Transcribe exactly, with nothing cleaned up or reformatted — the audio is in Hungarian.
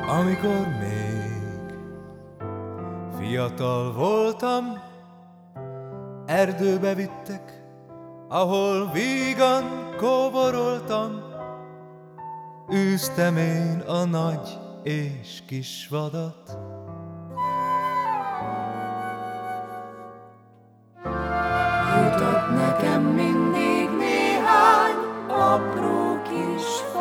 Amikor még fiatal voltam, erdőbe vittek, ahol vígan kóboroltam. Űztem én a nagy és kis vadat. Jutott nekem mindig néhány apró kis